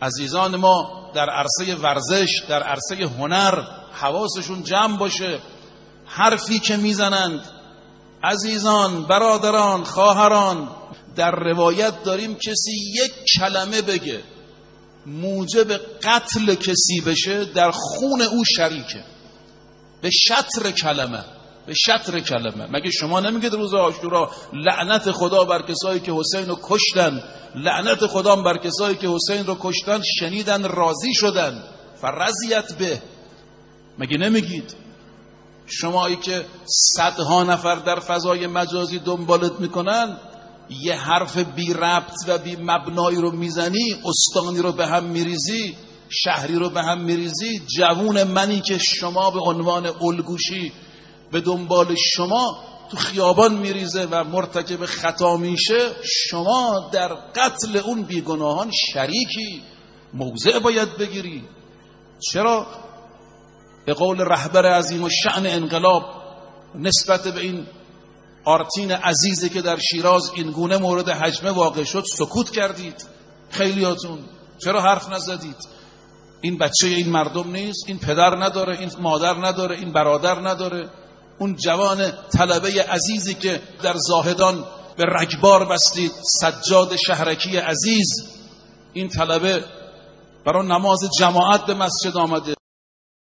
عزیزان ما در عرصه ورزش، در عرصه هنر حواسشون جمع باشه. حرفی که میزنند عزیزان، برادران، خواهران، در روایت داریم کسی یک کلمه بگه موجب قتل کسی بشه، در خون او شریکه. به شطر کلمه. مگه شما نمیگید روز عاشورا لعنت خدا بر کسایی که حسین رو کشتن، لعنت خدا بر کسایی که حسین رو کشتن، شنیدن راضی شدن، فرضیت به؟ مگه نمیگید؟ شمایی که صدها نفر در فضای مجازی دنبالت میکنن، یه حرف بی ربط و بی مبنایی رو میزنی، استانی رو به هم میریزی، شهری رو به هم میریزی، جوون منی که شما به عنوان الگوشی به دنبال شما تو خیابان میریزه و مرتکب خطا میشه، شما در قتل اون بیگناهان شریکی، موضع باید بگیری. چرا؟ به قول رهبر عظیم الشأن انقلاب نسبت به این آرتین عزیزی که در شیراز این گونه مورد هجمه واقع شد سکوت کردید؟ خیلیاتون چرا حرف نزدید؟ این بچه این مردم نیست؟ این پدر نداره؟ این مادر نداره؟ این برادر نداره؟ اون جوان طلبه عزیزی که در زاهدان به رگبار بستید، سجاد شهرکی عزیز، این طلبه برای نماز جماعت به مسجد آمده،